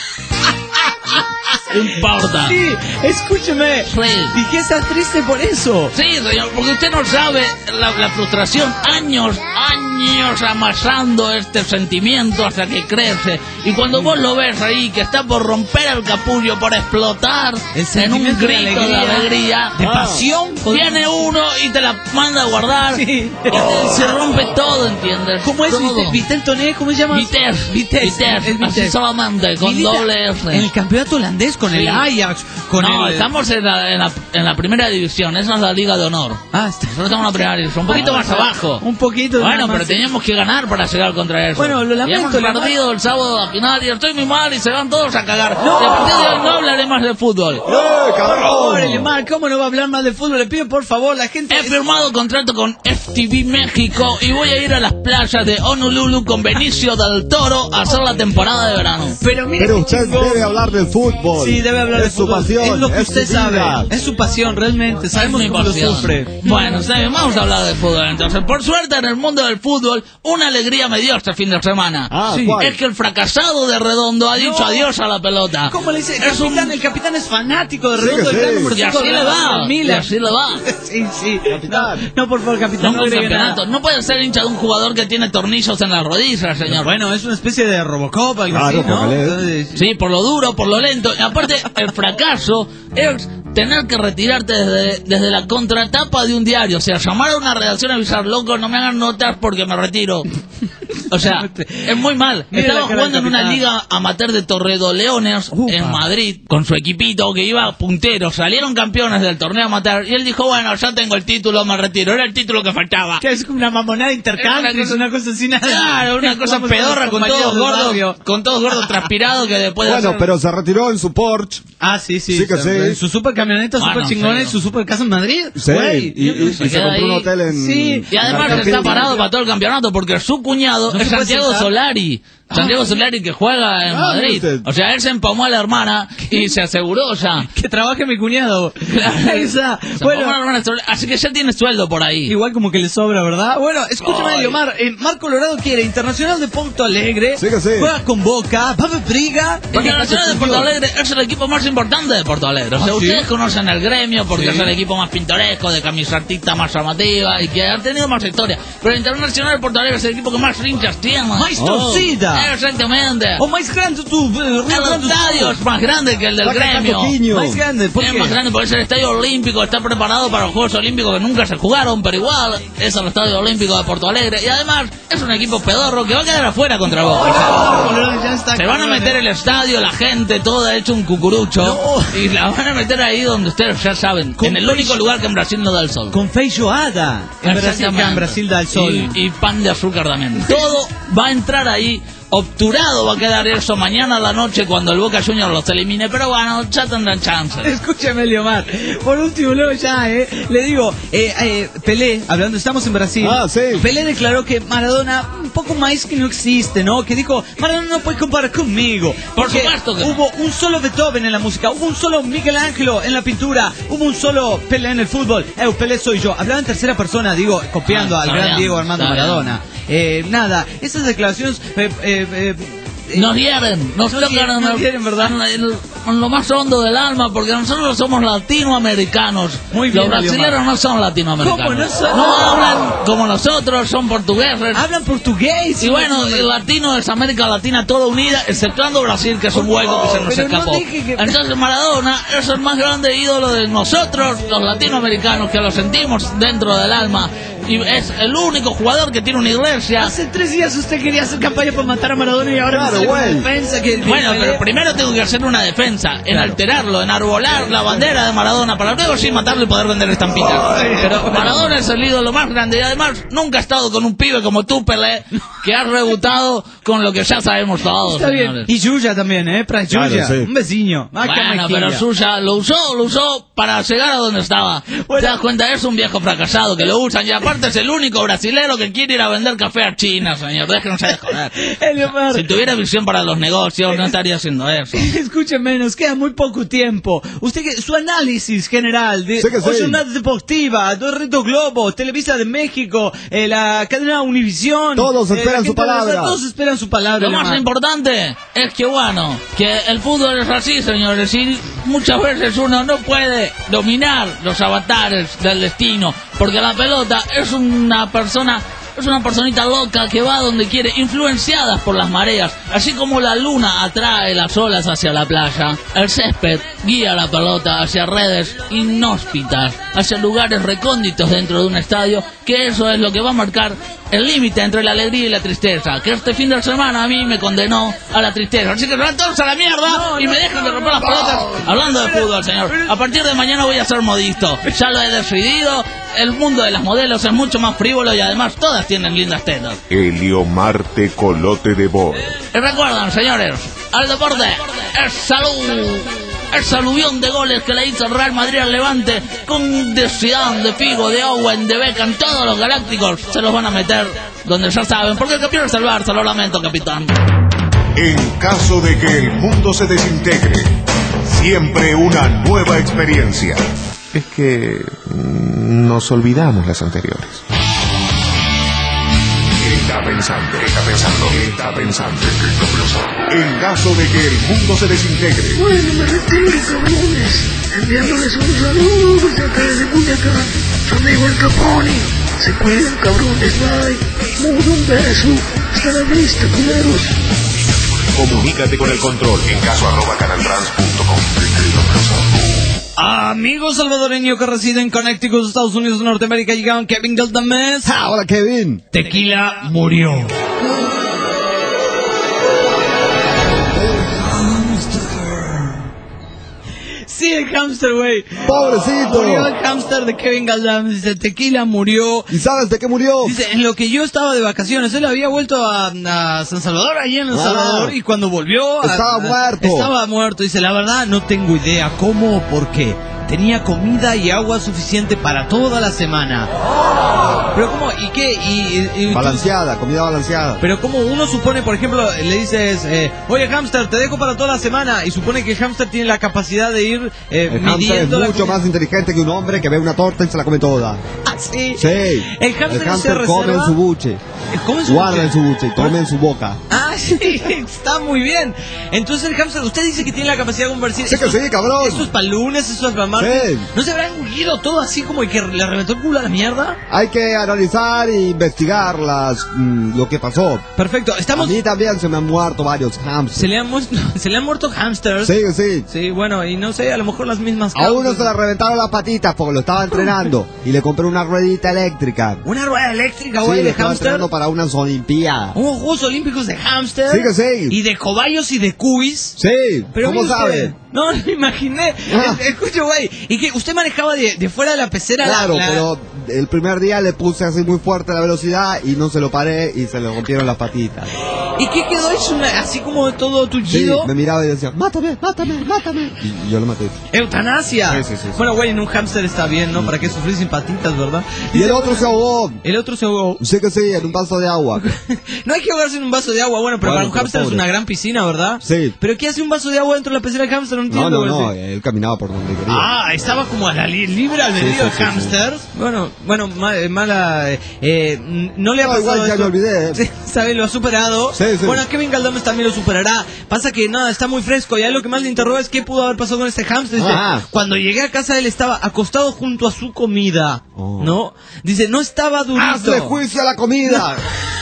No importa. Sí, escúcheme. Sí. ¿Y qué estás triste por eso? Sí, señor, porque usted no sabe la, la frustración. Años, años amasando este sentimiento hasta que crece. Y cuando vos lo ves ahí, que está por romper el capullo, por explotar en un grito de alegría, de, alegría, de pasión, viene uno y te la manda a guardar. Sí. Y oh. se rompe todo, ¿entiendes? ¿Cómo es? ¿Vitel Toné? ¿Cómo se llama? Vitesse. Vitesse. Vitesse. Así solamente, con Milita doble F. En el campeonato holandés, con Sí. el Ajax, con no, el... estamos en la, en, la, en la primera división, esa es la Liga de Honor. Ah, está... Nosotros estamos en la primera división, un poquito Ah, más abajo. Un poquito Bueno, más. pero teníamos que ganar para llegar contra eso. Bueno, lo Y lamento, hemos lo perdido el sábado a final y estoy muy mal y se van todos a cagar. Y a partir de hoy no hablaré más de fútbol. ¡Eh, Por favor, cabrón! Elimar, ¿cómo no va a hablar más de fútbol? Le pido por favor, la gente... He firmado contrato con F T V México y voy a ir a las playas de Honolulu con Benicio del Toro a hacer la temporada de verano. Pero mire Pero qué usted chingón. debe hablar del fútbol. Sí, debe hablar es de su fútbol. pasión. Es lo que es usted su sabe. vida. Es su pasión, realmente. Sabemos Es mi cómo lo pasión. sufre. Bueno, está bien, vamos a hablar de fútbol entonces. Por suerte en el mundo del fútbol, una alegría me dio este fin de semana. Ah, Sí. ¿cuál? Es que el fracasado de Redondo ha dicho No. adiós a la pelota. ¿Cómo le dice? El Es un- capitán, el capitán es fanático de Sí, Redondo, que el gran sí. número Y cinco así de le la va, y Milan. así le va. Sí, sí. Capitán. No, no, por favor, capitán, No no un agregue campeonato. nada. No puede ser hincha de un jugador que tiene tornillos en las rodillas, señor. Bueno, es una especie de Robocop, algo Claro, así, ¿no? póngale. Entonces, Sí, por lo duro, por lo lento. Y aparte, el fracaso es tener que retirarte desde, desde la contratapa de un diario. O sea, llamar a una redacción a avisar, loco, no me hagan notas porque me retiro. O sea, es muy mal. Mira Estaba la cara jugando del en una capitán. liga amateur de Torredoleones Upa. en Madrid con su equipito que iba puntero. Salieron campeones del torneo amateur y él dijo, bueno, ya tengo el título, me retiro. Era el título que faltaba. que es como una mamonada intercambio, Es es una cosa así nada. Claro, una cosa Vamos pedorra los con compañeros todos del gordos, barrio. con todos gordos transpirados que después de Bueno, hacer- pero se retiró en su Porsche. Ah, sí, sí. Sí que se- sí. Su super camioneta, Bueno, super chingona y sí. su super casa en Madrid. Sí, Güey, y, yo creo y- que y se se queda compró un ahí. hotel en... Sí, Y además en está Argentina. parado para todo el campeonato porque su cuñado No se es puede Santiago sentar. Solari. Santiago Solari que juega en Ah, Madrid. usted. O sea, él se empamó a la hermana y se aseguró ya. Que trabaje mi cuñado. Esa. Se empamó Bueno, a la hermana, así que ya tiene sueldo por ahí. igual como que le sobra, ¿verdad? Bueno, escúchame, Ay. Eliomar. Eh, Mar Colorado quiere Internacional de Porto Alegre. Sí que sí. Juega con Boca. Va a haber briga. Internacional de Porto Alegre es el equipo más importante de Porto Alegre. O sea, ¿Ah, sí? ustedes conocen el gremio porque Sí. es el equipo más pintoresco, de camisartista más llamativa y que ha tenido más historia. Pero el Internacional de Porto Alegre es el equipo que más hinchas tiene. Mais Oh. torcida. Exactamente. O más grande tu eh, Rio El Grande do estadio Sul. es más grande que el del Saca gremio. Coquiño. Más grande, ¿por Es qué? más grande porque es el estadio olímpico, está preparado para los Juegos Olímpicos que nunca se jugaron, pero igual es el estadio olímpico de Porto Alegre. Y además es un equipo pedorro que va a quedar afuera contra Boca. Colorado ya está, Se van a cabrón, meter eh. el estadio, la gente, toda hecho un cucurucho. No. Y la van a meter ahí donde ustedes ya saben, Con en el peixe- único lugar que en Brasil no da el sol. Con feijoada. En Brasil, Exactamente. acá en Brasil da el sol. Y, y pan de azúcar también. Todo va a entrar ahí. Obturado va a quedar eso mañana a la noche cuando el Boca Juniors los elimine. Pero bueno, ya tendrán chance. Escúchame, Eliomar. Por último, luego ya, eh, le digo, eh, eh, Pelé, hablando, estamos en Brasil. Ah, sí. Pelé declaró que Maradona, un poco más que no existe, ¿no? Que dijo, Maradona no puede comparar conmigo. Por Porque supuesto que no. hubo un solo Beethoven en la música, hubo un solo Miguel Ángelo en la pintura, hubo un solo Pelé en el fútbol. Eh, Pelé soy yo. Hablaba en tercera persona, digo, copiando Ah, al está gran bien, Diego Armando está bien. Maradona. Eh, nada, esas declaraciones... eh, eh, eh, Nos hieren, nos Nos tocan hieren, en, nos el- hieren, ¿verdad? en el- en lo más hondo del alma, porque nosotros somos latinoamericanos. Muy bien, Los brasileños Eliomar. no son latinoamericanos. ¿Cómo no son? No hablan como nosotros, son portugueses. Hablan portugués. Y bueno, el latino es América Latina toda unida, exceptuando Brasil, que es un hueco que se nos pero no escapó. dije que- Entonces Maradona es el más grande ídolo de nosotros, los latinoamericanos, que lo sentimos dentro del alma. Y es el único jugador que tiene una iglesia. Hace tres días usted quería hacer campaña para matar a Maradona y ahora Claro, me sale una güey. defensa que... Bueno, que- pero primero tengo que hacer una defensa, en alterarlo, en arbolar la bandera de Maradona, para luego sí matarlo y poder vender estampitas. Pero Maradona es el ídolo más grande y además nunca ha estado con un pibe como tú, Pelé, que has rebutado con lo que ya sabemos todos, Está bien. señores. Y Yuya también, ¿eh? Para Claro, Yuya. sí. Un vecino. Ah, qué Bueno, maquilla. pero Suya lo usó, lo usó para llegar a donde estaba. Bueno. ¿Te das cuenta? Es un viejo fracasado que lo usan y aparte es el único brasilero que quiere ir a vender café a China, señor. Déjenos de joder. Eliomar, Si tuviera visión para los negocios, no estaría haciendo eso. escúcheme, nos queda muy poco tiempo. Usted, que su análisis general de Sí que sí. Jornada Deportiva, de Reto Globo, Televisa de México, eh, la cadena Univisión. Todos eh, esperan la su gente de la- palabra. Todos esperan su palabra. Lo más Eliomar. importante es que, bueno, que el fútbol es así, señores, y muchas veces uno no puede dominar los avatares del destino, porque la pelota es una persona es una personita loca que va donde quiere, influenciadas por las mareas. Así como la luna atrae las olas hacia la playa, el césped guía la pelota hacia redes inhóspitas, hacia lugares recónditos dentro de un estadio, que eso es lo que va a marcar el límite entre la alegría y la tristeza, que este fin de semana a mí me condenó a la tristeza. Así que se van todos a la mierda no, y no, me dejan de romper las pelotas. Hablando de fútbol, señor, a partir de mañana voy a ser modisto. Ya lo he decidido. El mundo de las modelos es mucho más frívolo y además todas tienen lindas tetas. Helio Marte Colote de Boer. Y recuerdan, señores, al deporte es salud. Ese aluvión de goles que le hizo el Real Madrid al Levante, con de Zidane, de Figo, de Owen, de Beckham, todos los galácticos se los van a meter donde ya saben, porque el campeón es el Barça, lo lamento, capitán. En caso de que el mundo se desintegre, siempre una nueva experiencia. Es que nos olvidamos las anteriores. Está pensando, está pensando, está pensando, está pensando. En caso de que el mundo se desintegre. Bueno, me retiro, cabrones. Enviándoles un saludo desde acá desde Culiacán. Su amigo el Capone. Se cuidan, cabrones, bye. Mudo un beso. Hasta la vista, culeros. Comunícate con el control en caso arroba canaltrans punto com. Amigo salvadoreño que reside en Connecticut, Estados Unidos de Norteamérica, llegaron Kevin Galdames. Ah, hola, Kevin. Tequila murió. Sí, el hámster, güey. Pobrecito. Murió el hámster de Kevin Galdames. Dice, Tequila murió. ¿Y sabes de qué murió? Dice, en lo que yo estaba de vacaciones, él había vuelto a, a San Salvador, ahí en El ah, Salvador, y cuando volvió... Estaba a, muerto. Estaba muerto. Dice, la verdad, no tengo idea cómo o por qué. Tenía comida y agua suficiente para toda la semana. Pero cómo, ¿y qué? Y, y, y balanceada, tú, comida balanceada. Pero como uno supone, por ejemplo, le dices, eh, oye hámster, te dejo para toda la semana, y supone que el hámster tiene la capacidad de ir eh, el midiendo. El hámster es mucho más inteligente que un hombre que ve una torta y se la come toda. ¿Ah, sí? Sí. El hámster, el hámster come en su buche. ¿Come en su Guarda buche? en su buche y come en su boca. Ah, sí, está muy bien. Entonces el hámster, usted dice que tiene la capacidad de convertir. Sí que sí, cabrón. Eso es para el lunes, eso es para el martes. Sí. ¿No se habrá engullido todo así como que le reventó el culo a la mierda? Hay que analizar e investigar las, mmm, lo que pasó. Perfecto, estamos... A mí también se me han muerto varios hámsters. ¿Se le han, mu ¿Se le han muerto hámsters? Sí, sí. Sí, bueno, y no sé, a lo mejor las mismas... A uno se le reventaron las patitas porque lo estaba entrenando y le compré una ruedita eléctrica. ¿Una rueda eléctrica, sí, güey, de lo estaba hámster? entrenando para unas olimpiadas. ¿Unos Juegos Olímpicos de hámster? Sí que sí. ¿Y de cobayos y de cuis? Sí, pero ¿cómo sabe? No, me imaginé. Ah. Escucho, güey. ¿Y que usted manejaba de, de fuera de la pecera? Claro, la, la... pero el primer día le puse así muy fuerte la velocidad y no se lo paré y se le rompieron las patitas. ¿Y qué quedó hecho? Así como todo tullido. Sí, me miraba y decía, mátame, mátame, mátame. Y yo lo maté. ¿Eutanasia? Sí, sí, sí. Bueno, güey, en un hámster está bien, ¿no? ¿Para qué sufrir sin patitas, verdad? Y Dice, el otro se ahogó. ¿El otro se ahogó? Sí que sí, en un vaso de agua. No hay que ahogarse en un vaso de agua, bueno, pero bueno, para un hámster es una gran piscina, ¿verdad? Sí. ¿Pero qué hace un vaso de agua dentro de la pecera del hámster? No entiendo. No, no, no, él caminaba por donde quería. Ah, estaba como a la li libre albedrío sí, sí, del hámster. Sí, sí. Bueno, bueno, ma mala... Eh, no le ha no, pasado igual ya esto. me olvidé. Sí, ¿sabe? Lo ha superado. Sí, sí. Bueno, Kevin Galdames también lo superará. Pasa que nada, está muy fresco. Y ahí lo que más le interroga es qué pudo haber pasado con este hámster. Ah. Cuando llegué a casa él estaba acostado junto a su comida. Oh. ¿No? Dice, no estaba durito. ¡Hazle juicio a la comida!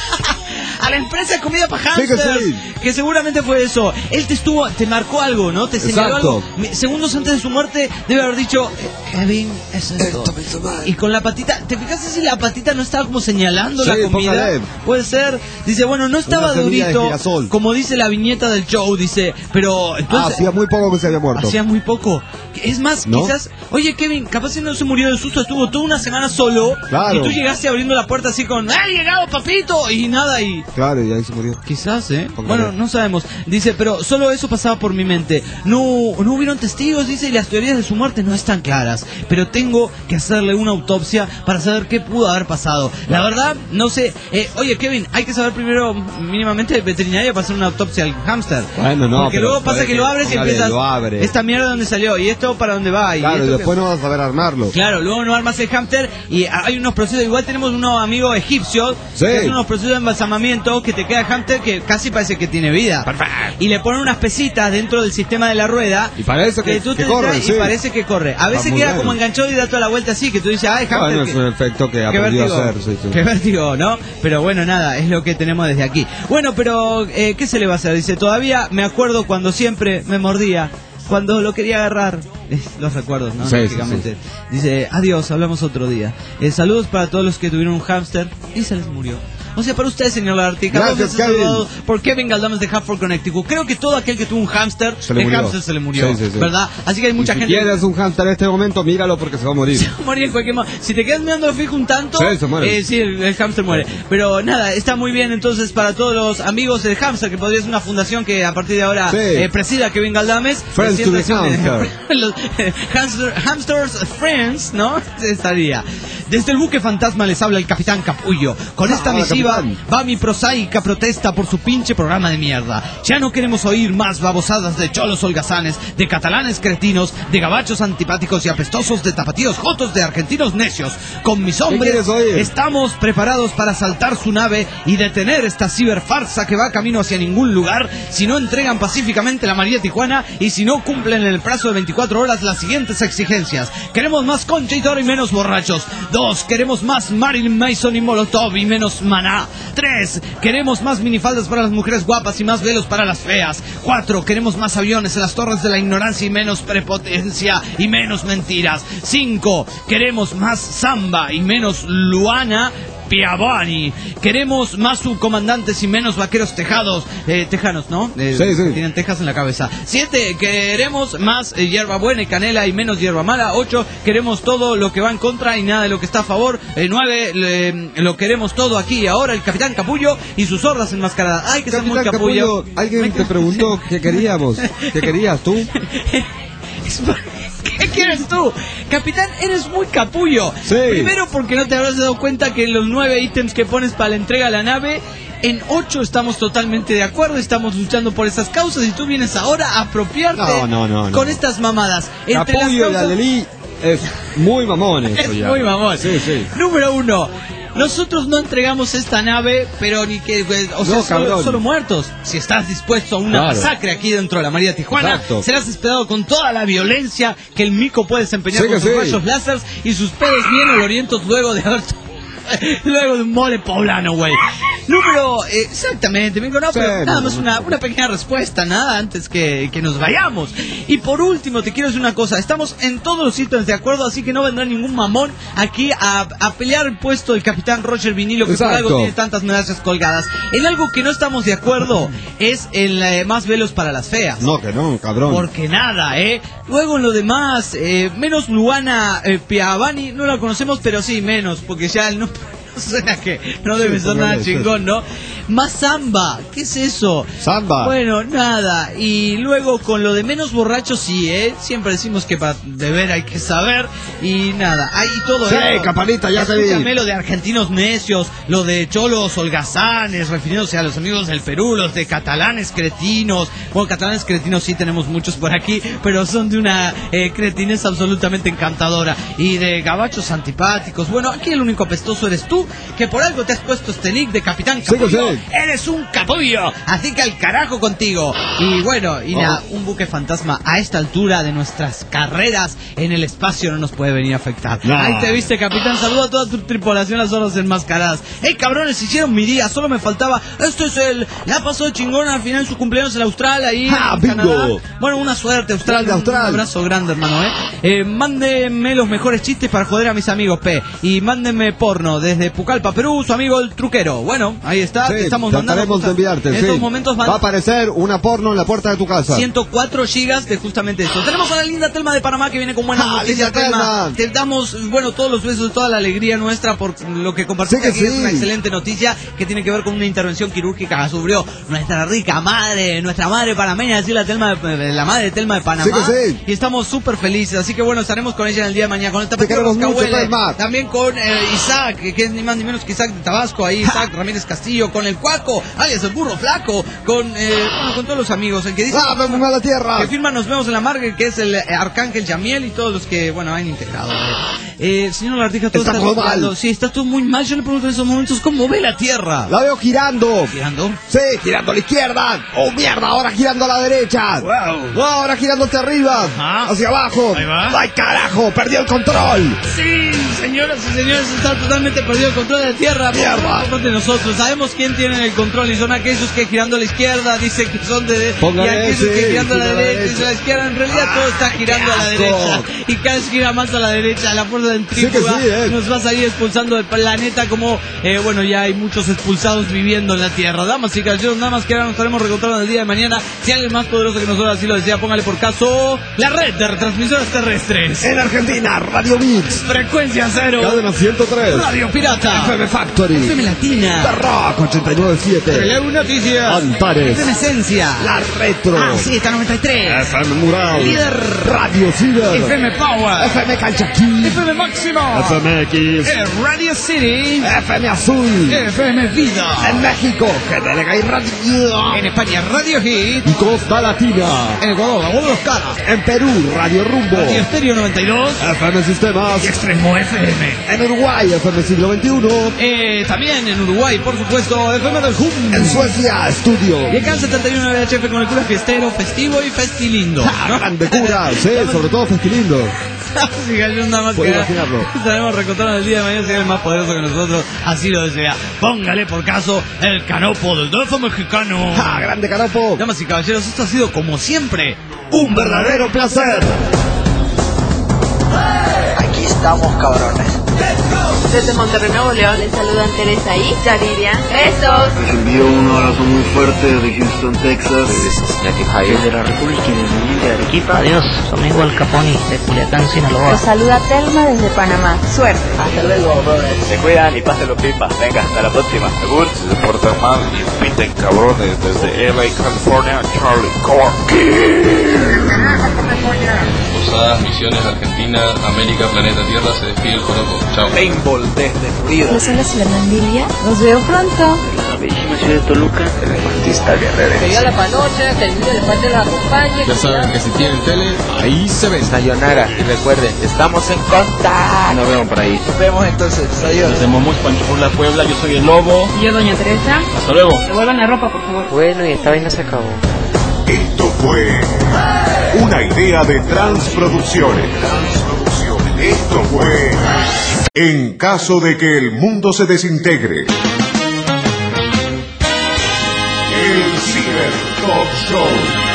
A la empresa de comida para hamsters, sí que, sí. que seguramente fue eso. Él te estuvo, te marcó algo, ¿no? Te señaló Exacto. algo. Segundos antes de su muerte debe haber dicho, Kevin, es esto. Y con la patita, ¿te fijaste si la patita no estaba como señalando sí, la comida? Póngale. Puede ser. Dice, bueno, no estaba durito, como dice la viñeta del show, dice, pero entonces, ah, hacía muy poco que se había muerto. Hacía muy poco. Es más, ¿no? Quizás, oye Kevin, capaz si no se murió del susto, estuvo toda una semana solo. Claro. Y tú llegaste abriendo la puerta así con, ¡ha llegado papito! Y nada, y... Claro, y ahí se murió. Quizás, ¿eh? Póngale. Bueno, no sabemos. Dice, pero solo eso pasaba por mi mente. No, no hubieron testigos, dice, y las teorías de su muerte no están claras. Pero tengo que hacerle una autopsia para saber qué pudo haber pasado. La verdad, no sé. Eh, oye, Kevin, hay que saber primero mínimamente de veterinaria para hacer una autopsia al hámster. Bueno, no. Porque luego pasa que, que lo abres y empiezas. Lo abre. Esta mierda de dónde salió y esto para dónde va. Y claro, y después que... no vas a saber armarlo. Claro, luego no armas el hámster y hay unos procesos. Igual tenemos unos amigos egipcios sí. que hacen unos procesos de embalsamamiento. movimiento que te queda el hámster que casi parece que tiene vida. Perfecto. Y le ponen unas pesitas dentro del sistema de la rueda. Y parece que, tú que te corre, distraes sí. y parece que corre. A veces queda como enganchado y da toda la vuelta así, que tú dices, ay, hámster. Bueno, que, es un efecto que aprendió a hacer. Sí, sí. Qué vértigo, ¿no? Pero bueno, nada, es lo que tenemos desde aquí. Bueno, pero, eh, ¿qué se le va a hacer? Dice, todavía me acuerdo cuando siempre me mordía. Cuando lo quería agarrar, eh, los recuerdos, ¿no? Sí, Lógicamente. sí, sí. Dice, adiós, hablamos otro día. Eh, saludos para todos los que tuvieron un hámster y se les murió. O sea, para usted, señor Lagartica, gracias, Kevin. Por Kevin Galdames de Hartford, Connecticut. Creo que todo aquel que tuvo un hámster, el murió. hámster se le murió, sí, sí, sí. ¿verdad? Así que hay mucha y si gente... Si quieres un hámster en este momento, míralo porque se va a morir. Se va a morir en cualquier momento. Si te quedas mirando fijo un tanto, sí, se muere. Eh, sí, el, el hámster muere. Pero nada, está muy bien entonces para todos los amigos del hámster, que podría ser una fundación que a partir de ahora sí. eh, presida Kevin Galdames. Friends to the hamster. Los eh, hamster, Hamsters Friends, ¿no? Estaría. Desde el buque fantasma les habla el Capitán Capullo. Con esta ah, misiva capitán. va mi prosaica protesta por su pinche programa de mierda. Ya no queremos oír más babosadas de cholos holgazanes, de catalanes cretinos, de gabachos antipáticos y apestosos, de tapatíos jotos, de argentinos necios. Con mis hombres estamos preparados para saltar su nave y detener esta ciberfarsa que va camino hacia ningún lugar si no entregan pacíficamente la María Tijuana y si no cumplen en el plazo de veinticuatro horas las siguientes exigencias. Queremos más Concha y Toro y menos borrachos. Dos, queremos más Marilyn Manson y Molotov y menos Maná. Tres, queremos más minifaldas para las mujeres guapas y más velos para las feas. Cuatro, queremos más aviones en las torres de la ignorancia y menos prepotencia y menos mentiras. Cinco, queremos más samba y menos Luana Piavani. Queremos más subcomandantes y menos vaqueros tejados, eh, tejanos, ¿no? Eh, sí, sí. Tienen tejas en la cabeza. Siete, queremos más eh, hierba buena y canela y menos hierba mala. Ocho, queremos todo lo que va en contra y nada de lo que está a favor. Eh, nueve, le, lo queremos todo aquí y ahora. El Capitán Capullo y sus hordas enmascaradas. Ay, que son muy capullo. Capullo. Alguien te preguntó qué queríamos. ¿Qué querías tú? ¿Qué quieres tú? Capitán, eres muy capullo. Sí. Primero porque no te habrás dado cuenta que en los nueve ítems que pones para la entrega a la nave, en ocho estamos totalmente de acuerdo, estamos luchando por esas causas y tú vienes ahora a apropiarte no, no, no, con no. estas mamadas. Entre Capullo las causas... y Alelí es muy mamón eso Es ya. muy mamón. Sí, sí. Número uno. Nosotros no entregamos esta nave, pero ni que, o sea, no, solo, solo muertos. Si estás dispuesto a una claro. masacre aquí dentro de la María Tijuana, Exacto. serás esperado con toda la violencia que el mico puede desempeñar sí con sus sí. rayos láser y sus pedos bien olorientos luego de haber... Luego de un mole poblano, güey. Número, eh, exactamente, vengo, no, sí, pero nada no, más no, una, no. una pequeña respuesta, nada antes que, que nos vayamos. Y por último, te quiero decir una cosa, estamos en todos los ítems de acuerdo, así que no vendrá ningún mamón aquí a, a pelear el puesto del Capitán Roger Vinilo, que Exacto. por algo tiene tantas medallas colgadas. En algo que no estamos de acuerdo es en eh, más velos para las feas. No, que no, cabrón. Porque nada, ¿eh? Luego en lo demás, eh, menos Luana eh, Piavani, no la conocemos, pero sí, menos, porque ya el nombre no suena que no debe Sí, ser nada sí. chingón, ¿no? Más samba, ¿qué es eso? Samba. Bueno, nada, y luego con lo de menos borrachos, sí, ¿eh? Siempre decimos que para beber hay que saber, y nada, hay todo Sí, eso. Campanita, ya te vi. Escúchame lo de argentinos necios, lo de cholos holgazanes, refiriéndose a los amigos del Perú, los de catalanes cretinos. Bueno, catalanes cretinos sí tenemos muchos por aquí, pero son de una eh, cretinez absolutamente encantadora. Y de gabachos antipáticos. Bueno, aquí el único apestoso eres tú, que por algo te has puesto este nick de Capitán Capullo. Sí, sí. Eres un capullo, así que al carajo contigo. Y bueno, y nada, Oh. un buque fantasma a esta altura de nuestras carreras en el espacio no nos puede venir a afectar. No. Ahí te viste, capitán. Saludo a toda tu tripulación, las horas enmascaradas. ¡Ey, cabrones! Hicieron mi día, solo me faltaba. Esto es el. Ya pasó de chingón al final su cumpleaños en Austral, ahí ¡Ah, en bingo! Canadá. Bueno, una suerte, Austral. Grande, Austral. Un abrazo grande, hermano, ¿eh? eh mándenme los mejores chistes para joder a mis amigos, P. Y mándenme porno desde Pucallpa, Perú, su amigo el truquero. Bueno, ahí está. Sí, estamos mandando. trataremos de enviarte, en sí. estos momentos Va a aparecer una porno en la puerta de tu casa. ciento cuatro gigas de justamente eso. Tenemos a la linda Telma de Panamá que viene con buenas ¡Ah, noticias. linda Telma, Telma! te damos, bueno, todos los besos, toda la alegría nuestra por lo que compartiste Sí que aquí. Es sí. una excelente noticia que tiene que ver con una intervención quirúrgica que sufrió nuestra rica madre, nuestra madre panameña, así la Telma de, la madre de Telma de Panamá. Sí que sí. Y estamos súper felices, así que bueno, estaremos con ella en el día de mañana con esta Te queremos mucho, Cascahuele. Telma. También con eh, Isaac, que, que es ni más ni menos que Isaac de Tabasco, ahí Isaac Ramírez Castillo, con el Cuaco, alias el Burro Flaco, con eh, bueno, con todos los amigos, el que dice ¡Ah, vamos a la tierra! que firma Nos vemos en la Margue, que es el eh, Arcángel Yamiel y todos los que, bueno, han integrado. Eh, eh señor Lagartija, todo está, está todo mal. Sí, está todo muy mal. Yo le pregunto en esos momentos, ¿cómo ve la tierra? La veo girando. ¿Girando? Sí, girando a la izquierda. ¡Oh, mierda! Ahora girando a la derecha. ¡Wow! ¡Wow! Ahora girando hacia arriba. Ajá. Hacia abajo. Ahí va. ¡Ay, carajo! ¡Perdió el control! Sí, señoras y señores, está totalmente perdido el control de tierra. ¡Mierda! De nosotros sabemos quién tiene el control y son aquellos que girando a la izquierda dicen que son de Póngale y aquellos ese, que girando a la gira a la derecha y derecha. a la izquierda. En realidad ¡Ah, todo está girando a la qué derecha asco! y cada vez gira más a la derecha. La fuerza centrífuga Sí que sí, eh. nos va a salir expulsando del planeta como eh, bueno, ya hay muchos expulsados viviendo en la Tierra. Damas y caballeros, nada más que ahora nos estaremos reencontrando el día de mañana. Si alguien más poderoso que nosotros así lo desea, póngale por caso la red de retransmisoras terrestres. En Argentina, Radio Mix. Frecuencia cero. Cadena ciento tres. Radio Pirata. F M Factory. F M Latina. The Rock ochenta y nueve siete. Releu Noticias. Antares. F M Esencia. La Retro. Ah, sí, está noventa y tres. F M Mural. Líder. Radio Ciber. F M Power. F M Calchaquí. F M Máximo. F M X. Eh, Radio City. F M Azul. F M Vida. En México, G D L G y Radio. En España, Radio Hit. Y Costa Latina. En Ecuador, La Voz de los Caras. En Perú, Radio Rumbo. Radio Estéreo noventa y dos. F M Sistemas. Y Extremo F M. En Uruguay, F M Siglo veintiuno. Eh, también en Uruguay, por supuesto, F M del Hum. En Suecia, Estudio. Y en Can setenta y uno V H F con el cura fiestero, festivo y festilindo. ¡Ah, ¿no? grande cura! Sí, sobre todo Festilindo. Sí, nada más Puedo que imaginarlo. estaremos reencontrando el día de mañana, si es más poderoso que nosotros, así lo desea. Póngale por caso el canopo del Golfo Mexicano. ¡Ah, grande canopo! Damas y caballeros, esto ha sido como siempre ¡Un verdadero placer! Aquí estamos, cabrones. Desde Monterrey, Nuevo León, les saludan Teresa y Yariria. ¡Besos! Les envío un abrazo muy fuerte desde Houston, Texas. Desde la República Independiente de Arequipa. Adiós, su amigo Al Caponi de Culiacán, Sinaloa. Los saluda Telma desde Panamá. Suerte. Hasta luego, brothers. Se cuidan y pásenlo pipa. Venga, hasta la próxima. Segur. Se portan mal y pinten cabrones desde L A, California, Charlie Corky. Posadas, Misiones, Argentina, América, Planeta Tierra, se despide el Joropo. Chao. Paintball desde Florida. Los hola Fernandilla. Nos veo pronto. La bellísima ciudad de Toluca. El deportista guerrero. Que yo la panocha, que el niño de parte la acompañe. Ya saben que si tienen tele, ahí se ven. Sayonara. Y recuerden, estamos en contacto. Nos vemos por ahí. Nos vemos entonces. Adiós. Desde Momuch, Panchurla, Puebla, yo soy el Lobo. Yo, doña Teresa. Hasta luego. Devuelvan la ropa, por favor. Bueno, y esta vaina se acabó. Esto fue una idea de Transproducciones. Esto fue En caso de que el mundo se desintegre. El Ciber Talk Show.